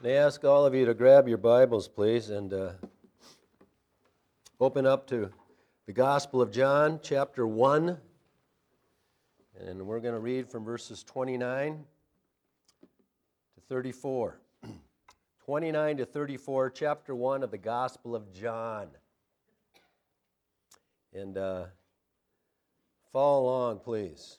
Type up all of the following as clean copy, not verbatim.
May I ask all of you to grab your Bibles, please, and open up to the Gospel of John, chapter 1. And we're going to read from verses 29 to 34. 29 to 34, chapter 1 of the Gospel of John. And follow along, please.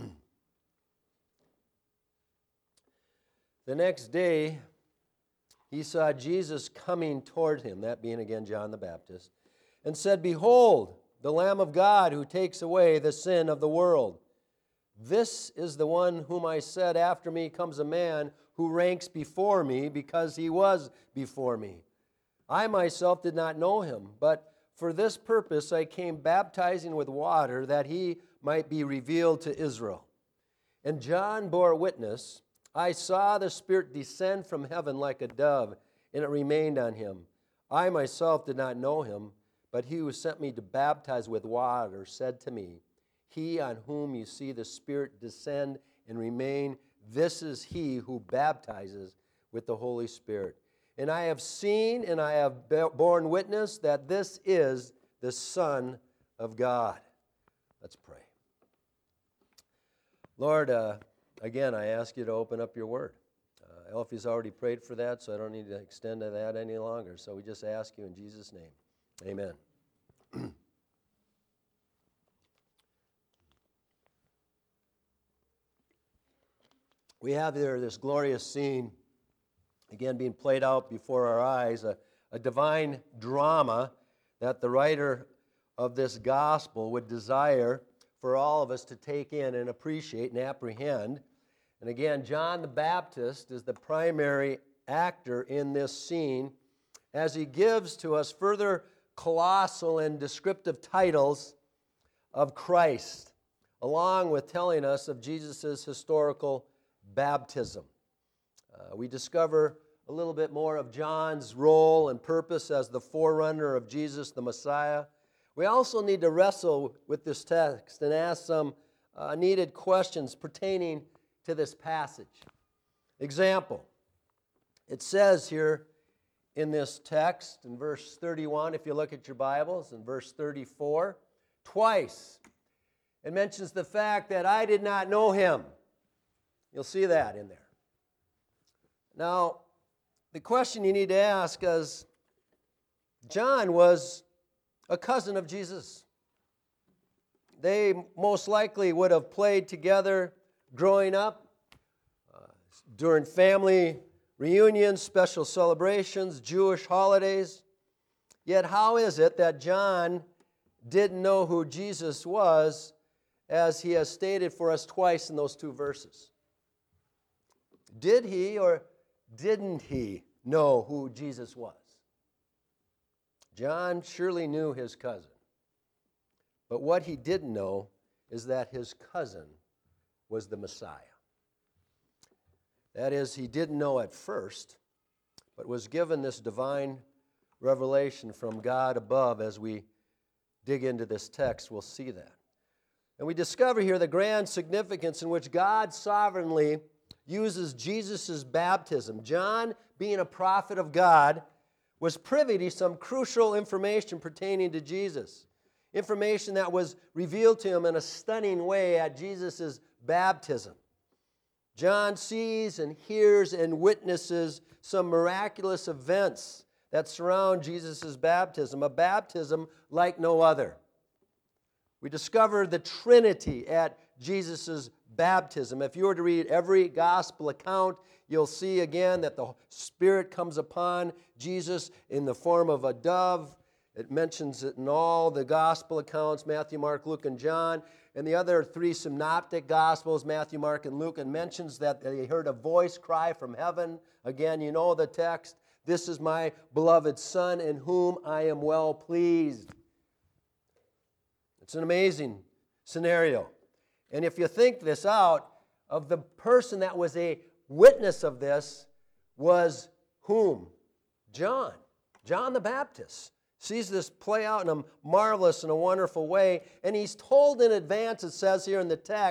The next day, he saw Jesus coming toward him, that being again John the Baptist, and said, "Behold, the Lamb of God who takes away the sin of the world. This is the one whom I said, after me comes a man who ranks before me because he was before me. I myself did not know him, but for this purpose I came baptizing with water that he might be revealed to Israel." And John bore witness, "I saw the Spirit descend from heaven like a dove, and it remained on him. I myself did not know him, but he who sent me to baptize with water said to me, 'He on whom you see the Spirit descend and remain, this is he who baptizes with the Holy Spirit.' And I have seen and I have borne witness that this is the Son of God." Let's pray. Lord, again, I ask you to open up your word. Elfie's already prayed for that, so I don't need to extend to that any longer. So we just ask you in Jesus' name. Amen. We have there this glorious scene, again being played out before our eyes, a divine drama that the writer of this gospel would desire for all of us to take in and appreciate and apprehend. And again, John the Baptist is the primary actor in this scene as he gives to us further colossal and descriptive titles of Christ, along with telling us of Jesus' historical baptism. We discover a little bit more of John's role and purpose as the forerunner of Jesus the Messiah. We also need to wrestle with this text and ask some needed questions pertaining to this passage. Example, it says here in this text, in verse 31, if you look at your Bibles, in verse 34, twice it mentions the fact that I did not know him. You'll see that in there. Now, the question you need to ask is, John was a cousin of Jesus. They most likely would have played together growing up, during family reunions, special celebrations, Jewish holidays. Yet how is it that John didn't know who Jesus was, as he has stated for us twice in those two verses? Did he or didn't he know who Jesus was? John surely knew his cousin. But what he didn't know is that his cousin was the Messiah. That is, he didn't know at first, but was given this divine revelation from God above. As we dig into this text, we'll see that. And we discover here the grand significance in which God sovereignly uses Jesus' baptism. John, being a prophet of God, was privy to some crucial information pertaining to Jesus. Information that was revealed to him in a stunning way at Jesus' baptism. John sees and hears and witnesses some miraculous events that surround Jesus' baptism, a baptism like no other. We discover the Trinity at Jesus' baptism. If you were to read every gospel account, you'll see again that the Spirit comes upon Jesus in the form of a dove. It mentions it in all the gospel accounts, Matthew, Mark, Luke, and John. And the other three synoptic gospels, Matthew, Mark, and Luke, and mentions that they heard a voice cry from heaven. Again, you know the text. "This is my beloved Son, in whom I am well pleased." It's an amazing scenario. And if you think this out, of the person that was a witness of this was whom? John. John the Baptist sees this play out in a marvelous and a wonderful way. And he's told in advance, it says here in the text,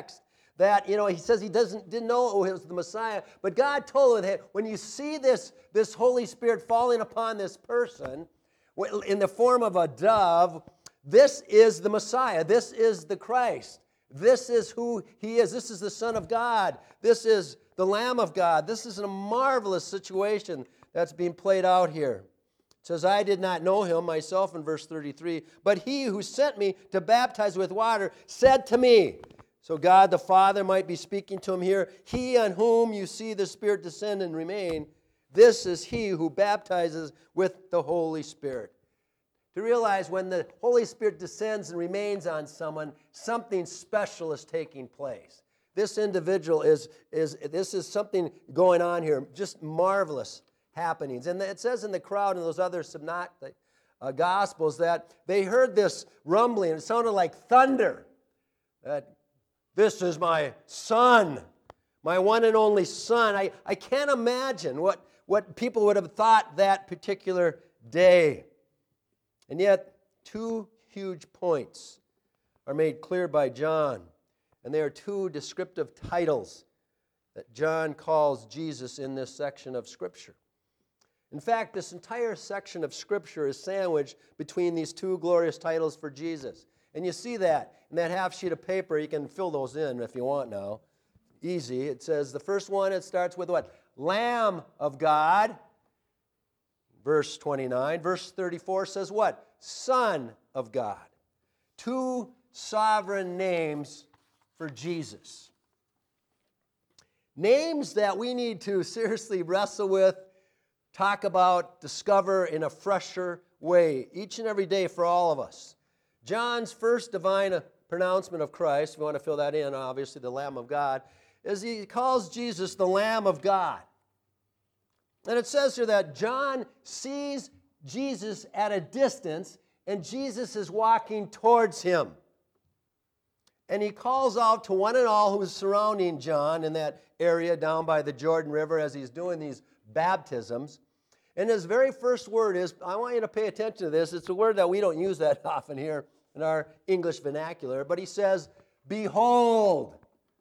that, he says he didn't know it was the Messiah, but God told him that when you see this Holy Spirit falling upon this person in the form of a dove, this is the Messiah. This is the Christ. This is who he is. This is the Son of God. This is the Lamb of God. This is a marvelous situation that's being played out here. It says, I did not know him myself in verse 33, but he who sent me to baptize with water said to me. So God the Father might be speaking to him here. He on whom you see the Spirit descend and remain, this is he who baptizes with the Holy Spirit. To realize when the Holy Spirit descends and remains on someone, something special is taking place. This individual this is something going on here, just marvelous happenings. And it says in the crowd in those other synoptic Gospels that they heard this rumbling. It sounded like thunder. That this is my son, my one and only son. I can't imagine what people would have thought that particular day. And yet, two huge points are made clear by John. And they are two descriptive titles that John calls Jesus in this section of Scripture. In fact, this entire section of Scripture is sandwiched between these two glorious titles for Jesus. And you see that in that half sheet of paper. You can fill those in if you want now. Easy. It says the first one, it starts with what? Lamb of God. Verse 29. Verse 34 says what? Son of God. Two sovereign names for Jesus. Names that we need to seriously wrestle with, talk about, discover in a fresher way each and every day for all of us. John's first divine pronouncement of Christ, if you want to fill that in, obviously the Lamb of God, is he calls Jesus the Lamb of God. And it says here that John sees Jesus at a distance, and Jesus is walking towards him. And he calls out to one and all who is surrounding John in that area down by the Jordan River as he's doing these baptisms. And his very first word is, I want you to pay attention to this. It's a word that we don't use that often here in our English vernacular. But he says, behold,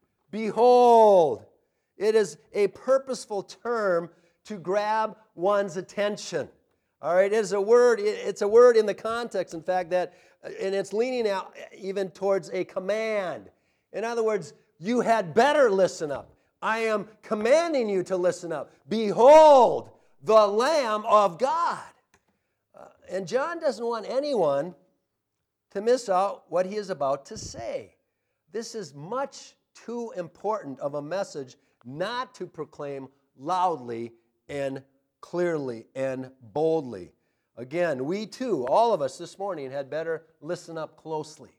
behold. It is a purposeful term to grab one's attention. All right, it's a word in the context, in fact, and it's leaning out even towards a command. In other words, you had better listen up. I am commanding you to listen up. Behold, the Lamb of God. And John doesn't want anyone to miss out what he is about to say. This is much too important of a message not to proclaim loudly and clearly and boldly. Again, we too, all of us this morning, had better listen up closely.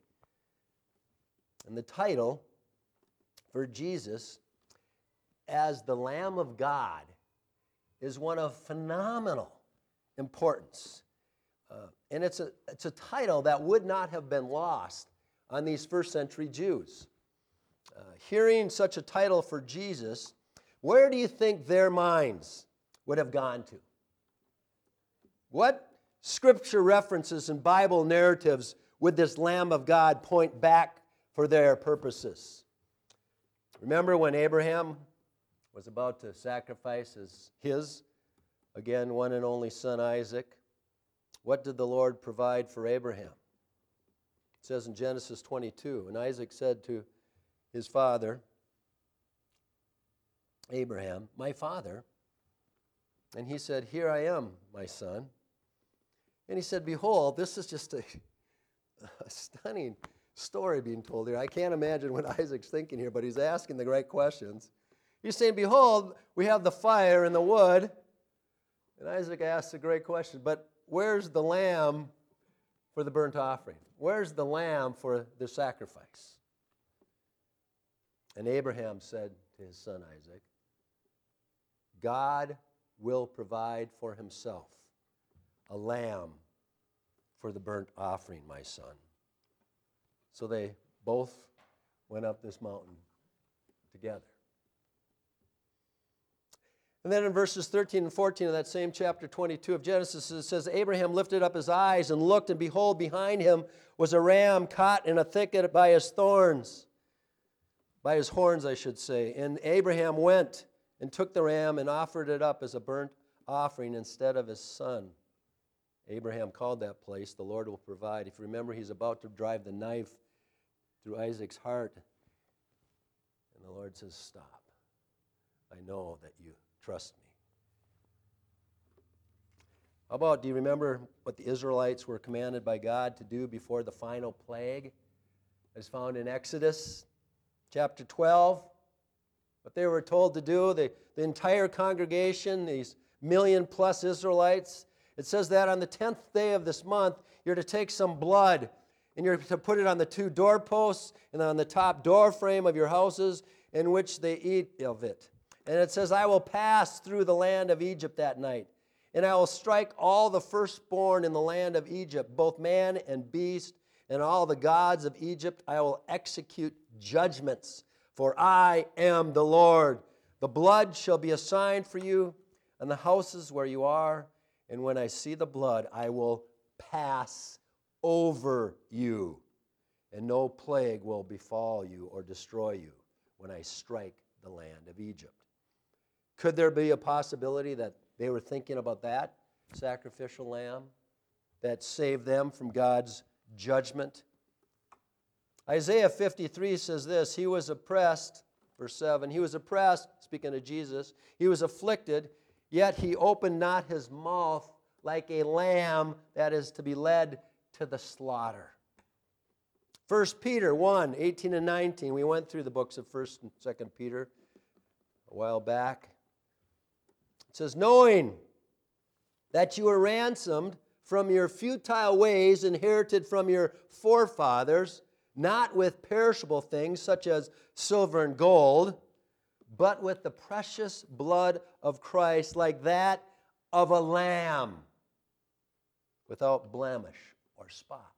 And the title for Jesus as the Lamb of God is one of phenomenal importance. And it's a title that would not have been lost on these first century Jews. Hearing such a title for Jesus, where do you think their minds would have gone to? What scripture references and Bible narratives would this Lamb of God point back for their purposes? Remember when Abraham was about to sacrifice his again, one and only son Isaac? What did the Lord provide for Abraham? It says in Genesis 22, and Isaac said to his father, Abraham, my father. And he said, here I am, my son. And he said, behold, this is just a stunning story being told here. I can't imagine what Isaac's thinking here, but he's asking the right questions. He's saying, behold, we have the fire and the wood. And Isaac asks a great question, but where's the lamb for the burnt offering? Where's the lamb for the sacrifice? And Abraham said to his son Isaac, God will provide for himself a lamb for the burnt offering, my son. So they both went up this mountain together. And then in verses 13 and 14 of that same chapter 22 of Genesis, it says, Abraham lifted up his eyes and looked, and behold, behind him was a ram caught in a thicket by his thorns. by his horns, I should say. And Abraham went and took the ram and offered it up as a burnt offering instead of his son. Abraham called that place, the Lord will provide. If you remember, he's about to drive the knife through Isaac's heart. And the Lord says, stop. I know that you trust me. How about, do you remember what the Israelites were commanded by God to do before the final plague? As found in Exodus chapter 12. What they were told to do, the entire congregation, these million-plus Israelites, it says that on the 10th day of this month, you're to take some blood, and you're to put it on the 2 doorposts and on the top door frame of your houses in which they eat of it. And it says, I will pass through the land of Egypt that night, and I will strike all the firstborn in the land of Egypt, both man and beast, and all the gods of Egypt. I will execute judgments, for I am the Lord. The blood shall be a sign for you on the houses where you are, and when I see the blood, I will pass over you, and no plague will befall you or destroy you when I strike the land of Egypt. Could there be a possibility that they were thinking about that sacrificial lamb that saved them from God's judgment? Isaiah 53 says this, he was oppressed, verse 7, he was oppressed, speaking of Jesus, he was afflicted, yet he opened not his mouth, like a lamb that is to be led to the slaughter. 1 Peter 1, 18 and 19, we went through the books of 1 and 2 Peter a while back. It says, knowing that you were ransomed from your futile ways inherited from your forefathers, not with perishable things such as silver and gold, but with the precious blood of Christ, like that of a lamb, without blemish or spot.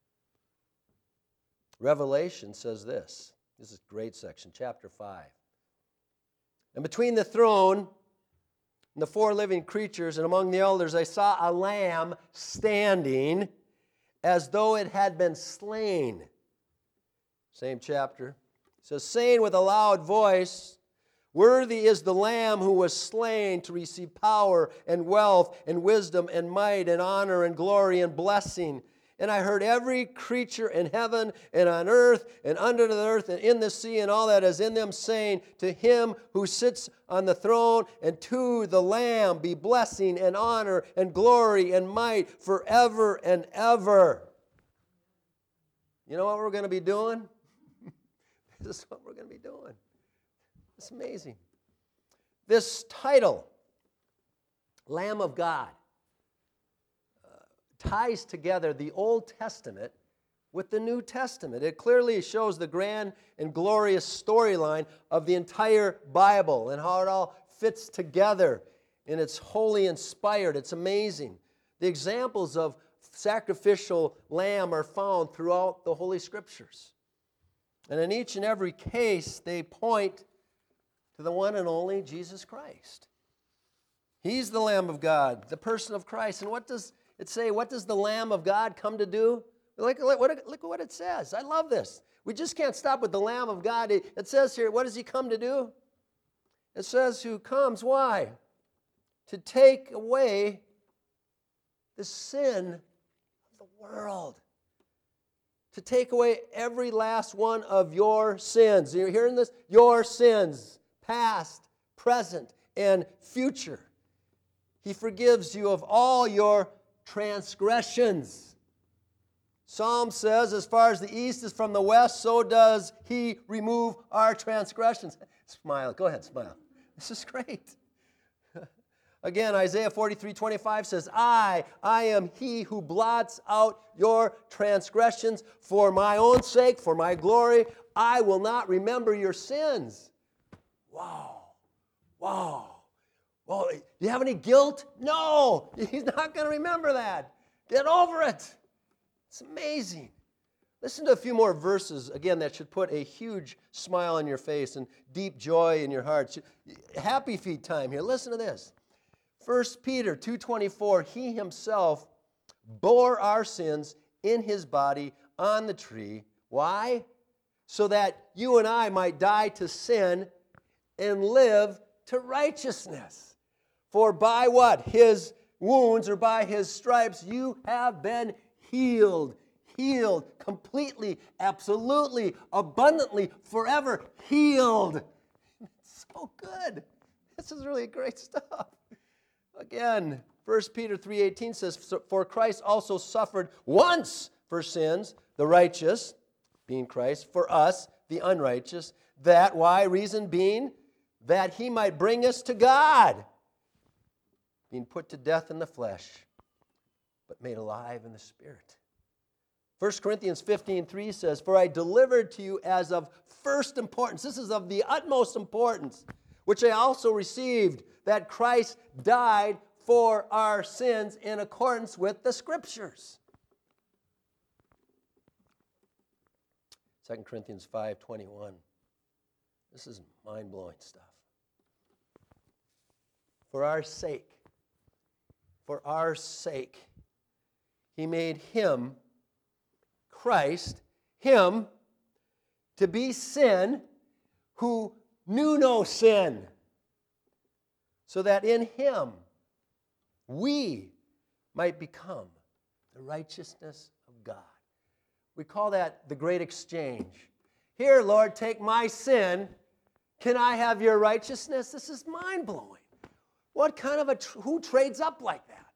Revelation says this. This is a great section, chapter 5. And between the throne and the 4 living creatures and among the elders, I saw a lamb standing as though it had been slain. Same chapter. It says, saying with a loud voice, worthy is the Lamb who was slain to receive power and wealth and wisdom and might and honor and glory and blessing. And I heard every creature in heaven and on earth and under the earth and in the sea and all that is in them, saying, to him who sits on the throne and to the Lamb be blessing and honor and glory and might forever and ever. You know what we're going to be doing? This is what we're going to be doing. It's amazing. This title, Lamb of God, ties together the Old Testament with the New Testament. It clearly shows the grand and glorious storyline of the entire Bible and how it all fits together, and it's wholly inspired. It's amazing. The examples of sacrificial lamb are found throughout the Holy Scriptures. And in each and every case, they point to the one and only Jesus Christ. He's the Lamb of God, the person of Christ. And what does it say? What does the Lamb of God come to do? Look at what it says. I love this. We just can't stop with the Lamb of God. It says here, what does he come to do? It says who comes, why? To take away the sin of the world. To take away every last one of your sins. You're hearing this? Your sins, past, present, and future. He forgives you of all your transgressions. Psalm says, as far as the east is from the west, so does he remove our transgressions. Smile. Go ahead, smile. This is great. Again, Isaiah 43:25 says, I am he who blots out your transgressions for my own sake, for my glory. I will not remember your sins. Wow. Well, do you have any guilt? No, he's not going to remember that. Get over it. It's amazing. Listen to a few more verses, again, that should put a huge smile on your face and deep joy in your heart. Happy feet time here. Listen to this. 1 Peter 2:24, he himself bore our sins in his body on the tree. Why? so that you and I might die to sin and live to righteousness. For by what? His wounds, or by his stripes, you have been healed. Healed completely, absolutely, abundantly, forever healed. It's so good. This is really great stuff. Again, 1 Peter 3:18 says, for Christ also suffered once for sins, the righteous, being Christ, for us, the unrighteous, that, why? Reason being, that he might bring us to God, being put to death in the flesh, but made alive in the Spirit. 1 Corinthians 15:3 says, for I delivered to you as of first importance. This is of the utmost importance, which I also received, that Christ died for our sins in accordance with the Scriptures. 2 Corinthians 5:21. This is mind-blowing stuff. For our sake, he made him, Christ, him, to be sin who knew no sin, so that in him we might become the righteousness of God. We call that the great exchange. Here, Lord, take my sin. Can I have your righteousness? This is mind-blowing. What kind of who trades up like that?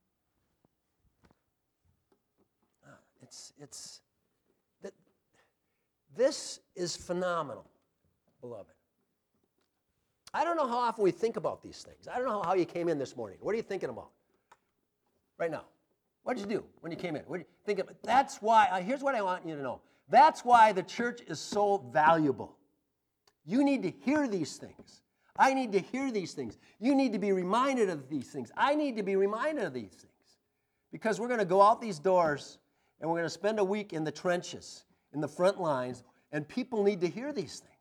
This is phenomenal, beloved. I don't know how often we think about these things. I don't know how you came in this morning. What are you thinking about right now? What did you do when you came in? What did you think about? That's why, here's what I want you to know. That's why the church is so valuable. You need to hear these things. I need to hear these things. You need to be reminded of these things. I need to be reminded of these things. Because we're going to go out these doors and we're going to spend a week in the trenches, in the front lines, and people need to hear these things.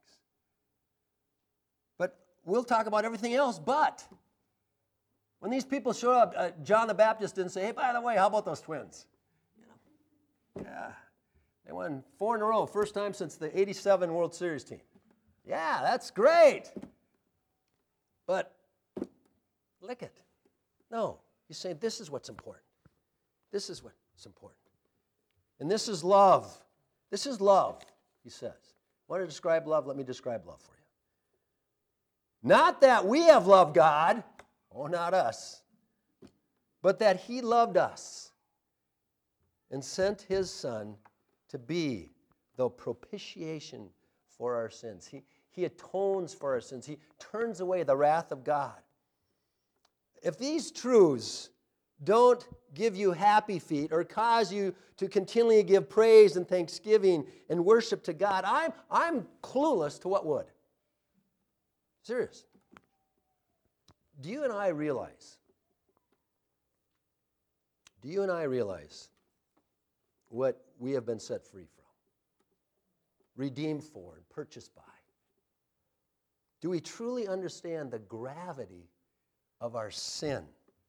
But we'll talk about everything else, but when these people show up, John the Baptist didn't say, hey, by the way, how about those twins? Yeah, they won 4 in a row, first time since the 87 World Series team. Yeah, that's great. But lick it. No, he's saying this is what's important. This is what's important. And this is love. This is love, he says. Want to describe love? Let me describe love for you. Not that we have loved God, oh, not us, but that he loved us and sent his Son to be the propitiation for our sins. He atones for our sins. He turns away the wrath of God. If these truths don't give you happy feet or cause you to continually give praise and thanksgiving and worship to God, I'm clueless to what would. Serious. Do you and I realize what we have been set free from, redeemed for, and purchased by? Do we truly understand the gravity of our sin?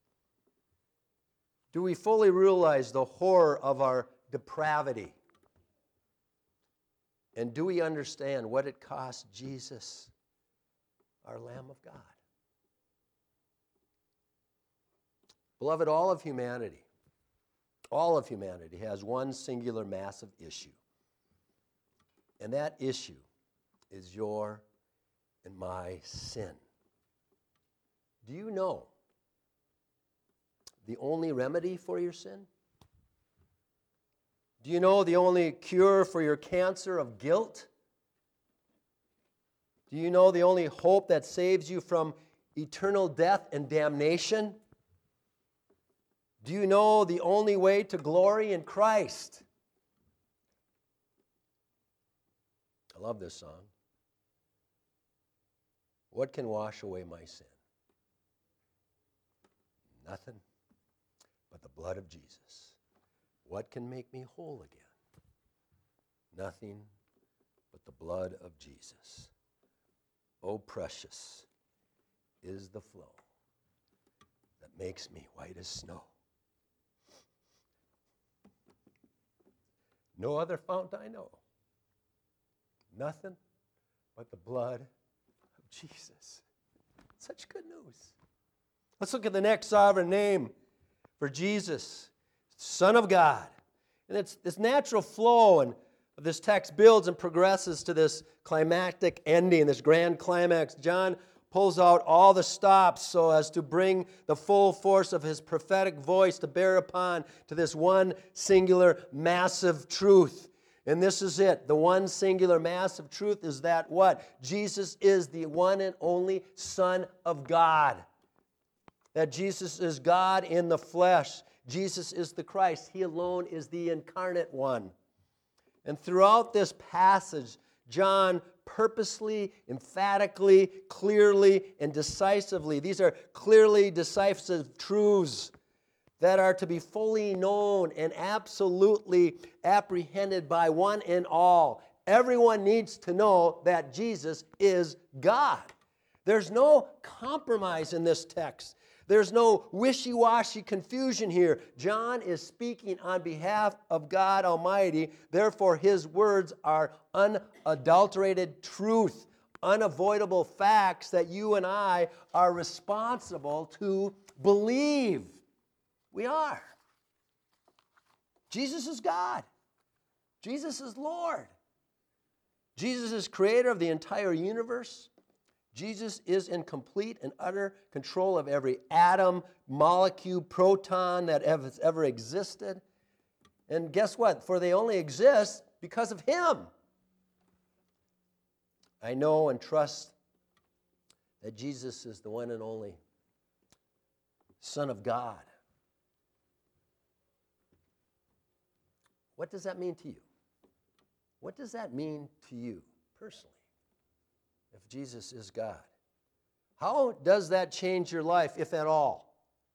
Do we fully realize the horror of our depravity? And do we understand what it cost Jesus, our Lamb of God? Beloved, all of humanity has one singular massive issue. And that issue is your and my sin. Do you know the only remedy for your sin? Do you know the only cure for your cancer of guilt? Do you know the only hope that saves you from eternal death and damnation? Do you know the only way to glory in Christ? I love this song. What can wash away my sin? Nothing but the blood of Jesus. What can make me whole again? Nothing but the blood of Jesus. Oh, precious is the flow that makes me white as snow. No other fount I know Nothing but the blood of Jesus. Such good news. Let's look at the next sovereign name for Jesus, Son of God. And it's this natural flow and this text builds and progresses to this climactic ending, this grand climax. John pulls out all the stops so as to bring the full force of his prophetic voice to bear upon to this one singular massive truth. And this is it. The one singular massive truth is that what? Jesus is the one and only Son of God. That Jesus is God in the flesh. Jesus is the Christ. He alone is the incarnate one. And throughout this passage, John purposely, emphatically, clearly, and decisively, these are clearly decisive truths that are to be fully known and absolutely apprehended by one and all. Everyone needs to know that Jesus is God. There's no compromise in this text. There's no wishy-washy confusion here. John is speaking on behalf of God Almighty. Therefore, his words are unadulterated truth, unavoidable facts that you and I are responsible to believe. We are. Jesus is God. Jesus is Lord. Jesus is creator of the entire universe. Jesus is in complete and utter control of every atom, molecule, proton that has ever existed. And guess what? For they only exist because of him. I know and trust that Jesus is the one and only Son of God. What does that mean to you? What does that mean to you personally? If Jesus is God, how does that change your life, if at all?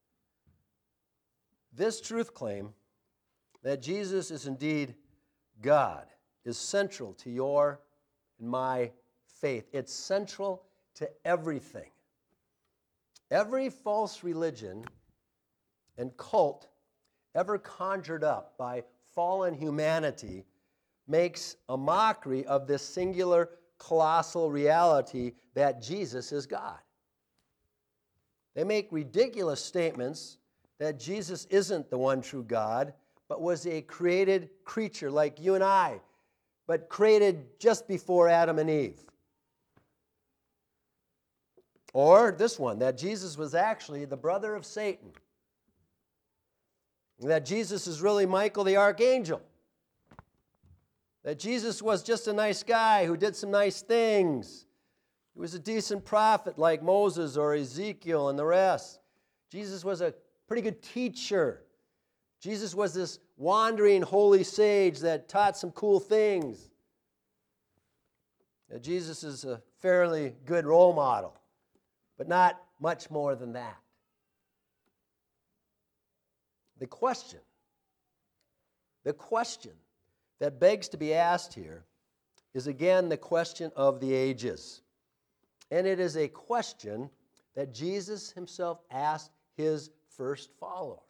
This truth claim that Jesus is indeed God is central to your and my faith. It's central to everything. Every false religion and cult ever conjured up by fallen humanity makes a mockery of this singular colossal reality that Jesus is God. They make ridiculous statements that Jesus isn't the one true God, but was a created creature like you and I, but created just before Adam and Eve. Or this one, that Jesus was actually the brother of Satan. That Jesus is really Michael the archangel. That Jesus was just a nice guy who did some nice things. He was a decent prophet like Moses or Ezekiel and the rest. Jesus was a pretty good teacher. Jesus was this wandering holy sage that taught some cool things. That Jesus is a fairly good role model, but not much more than that. The question that begs to be asked here is again the question of the ages. And it is a question that Jesus himself asked his first followers.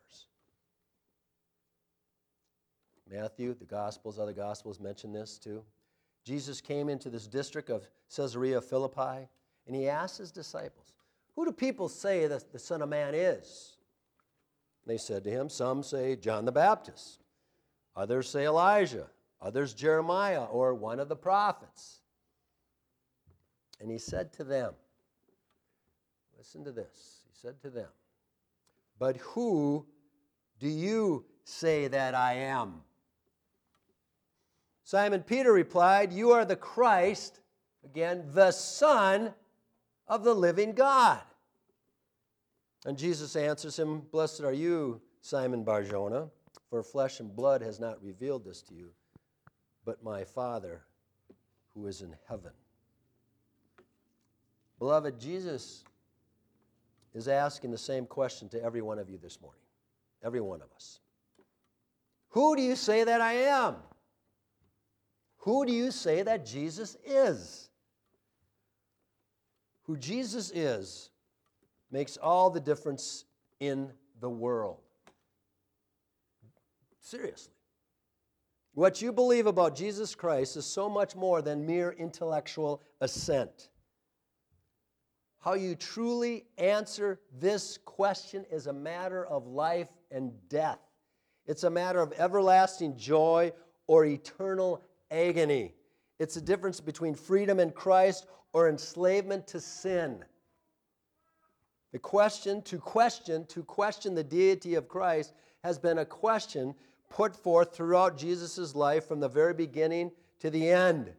Matthew, the Gospels, other Gospels mention this too. Jesus came into this district of Caesarea Philippi, and he asked his disciples, "Who do people say that the Son of Man is?" They said to him, "Some say John the Baptist. Others say Elijah. Others Jeremiah or one of the prophets." And he said to them, listen to this. He said to them, "But who do you say that I am?" Simon Peter replied, "You are the Christ," again, "the Son of the living God." And Jesus answers him, "Blessed are you, Simon Bar-Jonah, for flesh and blood has not revealed this to you, but my Father who is in heaven." Beloved, Jesus is asking the same question to every one of you this morning. Every one of us. Who do you say that I am? Who do you say that Jesus is? Who Jesus is makes all the difference in the world. Seriously. What you believe about Jesus Christ is so much more than mere intellectual assent. How you truly answer this question is a matter of life and death. It's a matter of everlasting joy or eternal agony. It's a difference between freedom in Christ or enslavement to sin. The question to question the deity of Christ has been a question put forth throughout Jesus' life from the very beginning to the end.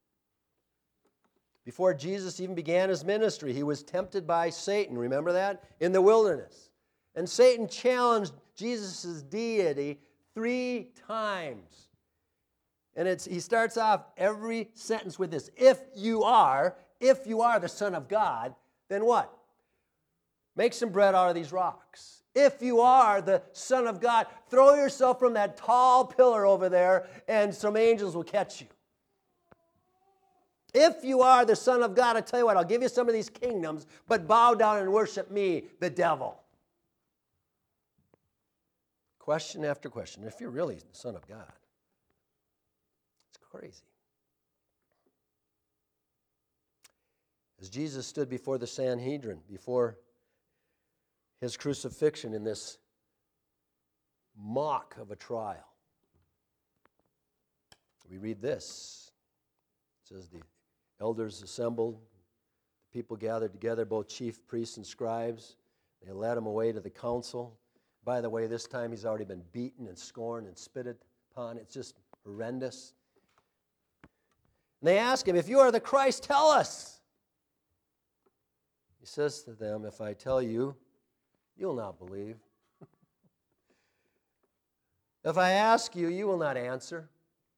Before Jesus even began his ministry, he was tempted by Satan, remember that? In the wilderness. And Satan challenged Jesus' deity 3 times. And he starts off every sentence with this: if you are the Son of God, then what? Make some bread out of these rocks. If you are the Son of God, throw yourself from that tall pillar over there and some angels will catch you. If you are the Son of God, I tell you what, I'll give you some of these kingdoms, but bow down and worship me, the devil. Question after question. If you're really the Son of God, it's crazy. As Jesus stood before the Sanhedrin, before his crucifixion in this mock of a trial, we read this. It says, the elders assembled, the people gathered together, both chief priests and scribes. They led him away to the council. By the way, this time he's already been beaten and scorned and spitted upon. It's just horrendous. And they ask him, if you are the Christ, tell us. He says to them, if I tell you, you'll not believe. If I ask you, you will not answer.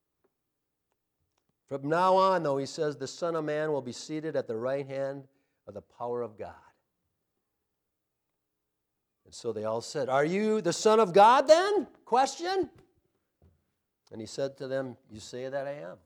From now on, though, he says, the Son of Man will be seated at the right hand of the power of God. And so they all said, are you the Son of God then? Question. And he said to them, you say that I am.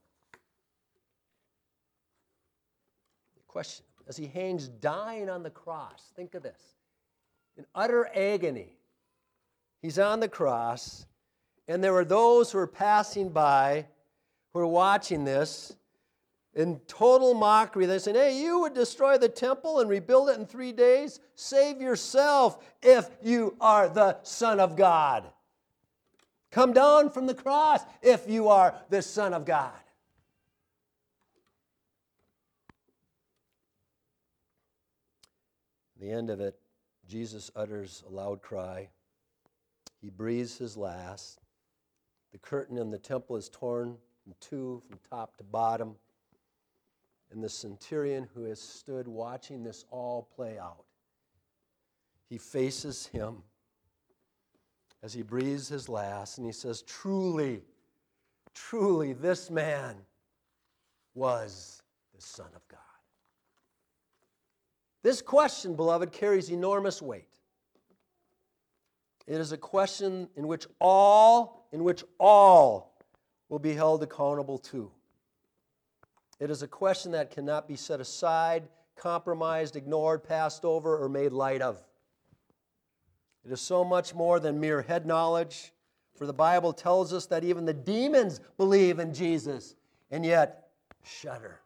Question. As he hangs dying on the cross, think of this. In utter agony, he's on the cross, and there were those who were passing by who are watching this in total mockery. They're saying, hey, you would destroy the temple and rebuild it in 3 days? Save yourself if you are the Son of God. Come down from the cross if you are the Son of God. At the end of it, Jesus utters a loud cry. He breathes his last. The curtain in the temple is torn in 2 from top to bottom. And the centurion who has stood watching this all play out, he faces him as he breathes his last, and he says, truly, truly, this man was the Son of God. This question, beloved, carries enormous weight. It is a question in which all will be held accountable to. It is a question that cannot be set aside, compromised, ignored, passed over, or made light of. It is so much more than mere head knowledge, for the Bible tells us that even the demons believe in Jesus and yet shudder.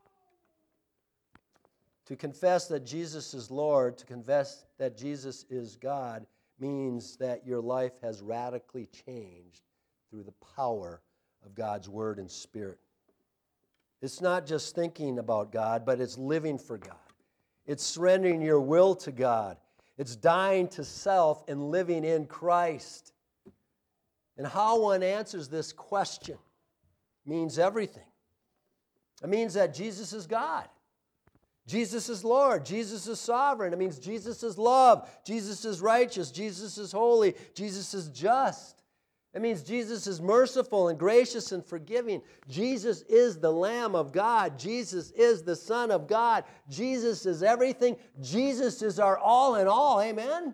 To confess that Jesus is Lord, to confess that Jesus is God, means that your life has radically changed through the power of God's Word and Spirit. It's not just thinking about God, but it's living for God. It's surrendering your will to God. It's dying to self and living in Christ. And how one answers this question means everything. It means that Jesus is God. Jesus is Lord. Jesus is sovereign. It means Jesus is love. Jesus is righteous. Jesus is holy. Jesus is just. It means Jesus is merciful and gracious and forgiving. Jesus is the Lamb of God. Jesus is the Son of God. Jesus is everything. Jesus is our all in all. Amen?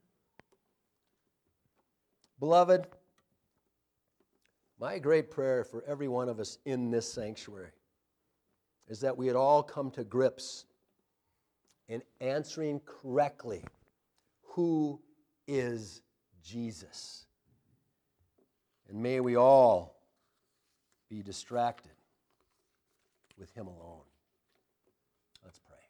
Beloved, my great prayer for every one of us in this sanctuary is that we would all come to grips in answering correctly, who is Jesus? And may we all be distracted with Him alone. Let's pray.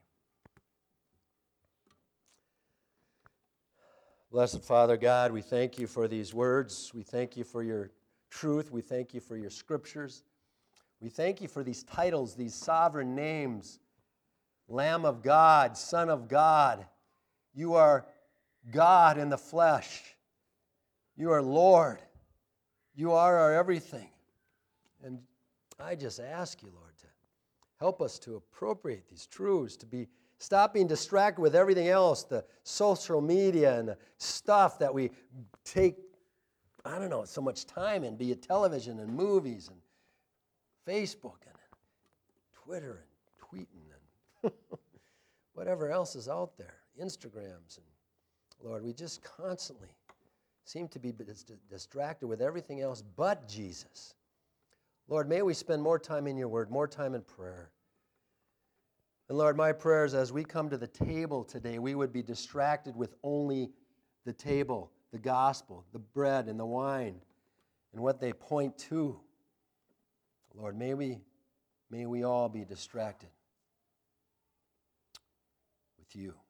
Blessed Father God, we thank you for these words. We thank you for your truth. We thank you for your scriptures. We thank you for these titles, these sovereign names. Lamb of God, Son of God. You are God in the flesh. You are Lord. You are our everything. And I just ask you, Lord, to help us to appropriate these truths, to stop being distracted with everything else, the social media and the stuff that we take, so much time in, be it television and movies and Facebook and Twitter and tweeting and whatever else is out there, Instagrams. And Lord, we just constantly seem to be distracted with everything else but Jesus. Lord, may we spend more time in your word, more time in prayer. And Lord, my prayer is as we come to the table today, we would be distracted with only the table, the gospel, the bread and the wine, and what they point to. Lord, may we all be distracted with you.